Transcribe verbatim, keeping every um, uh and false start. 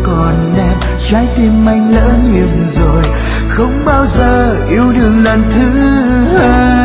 còn em, trái tim anh lỡ nhịp rồi, không bao giờ yêu đương lần thứ hai.